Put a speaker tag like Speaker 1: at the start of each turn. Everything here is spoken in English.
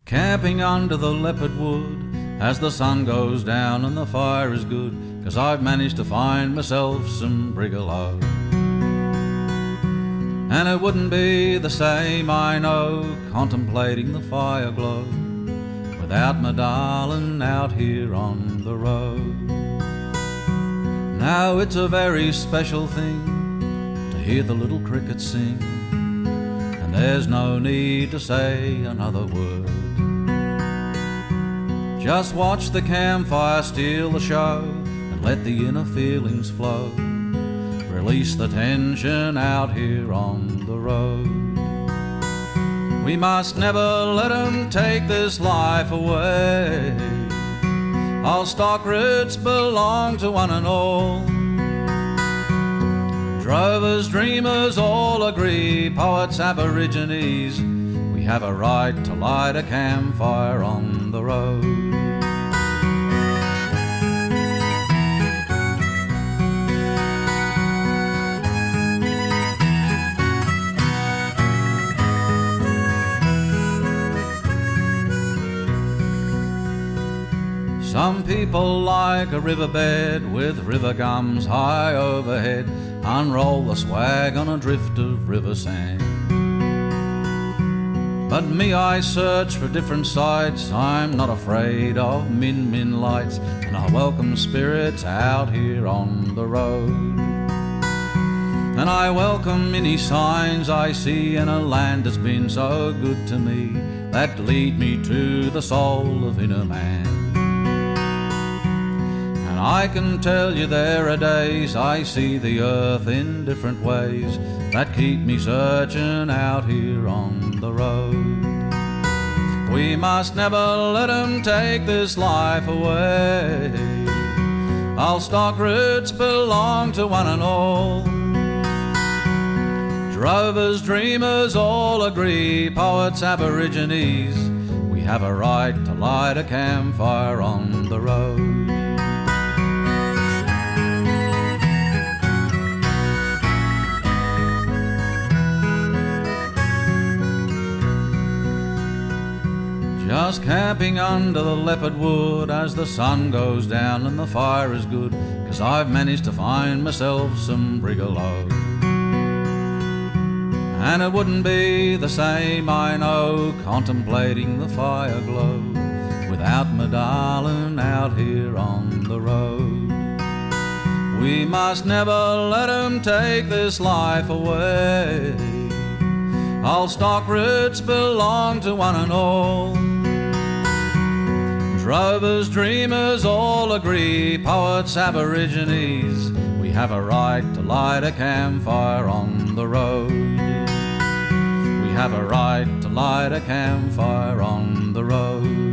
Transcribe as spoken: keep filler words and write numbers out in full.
Speaker 1: Camping under the leopard wood as the sun goes down and the fire is good, 'cause I've managed to find myself some brigalow. And it wouldn't be the same, I know, contemplating the fire glow without my darling out here on the road. Now it's a very special thing to hear the little crickets sing, and there's no need to say another word. Just watch the campfire steal the show and let the inner feelings flow. Release the tension out here on the road. We must never let 'em take this life away. All stock routes belong to one and all. Drovers, dreamers all agree, poets, aborigines, we have a right to light a campfire on the road. Some people like a riverbed with river gums high overhead, unroll the swag on a drift of river sand. But me, I search for different sights, I'm not afraid of min min lights, and I welcome spirits out here on the road. And I welcome any signs I see in a land that's been so good to me, that lead me to the soul of inner man. I can tell you there are days I see the earth in different ways that keep me searching out here on the road. We must never let 'em take this life away. All stock routes belong to one and all. Drovers, dreamers all agree, poets, aborigines, we have a right to light a campfire on the road. Just camping under the leopard wood as the sun goes down and the fire is good, 'cause I've managed to find myself some brigalow. And it wouldn't be the same, I know, contemplating the fire glow without my darling out here on the road. We must never let 'em take this life away. All stock routes belong to one and all. Drovers, dreamers all agree, poets, aborigines, we have a right to light a campfire on the road. We have a right to light a campfire on the road.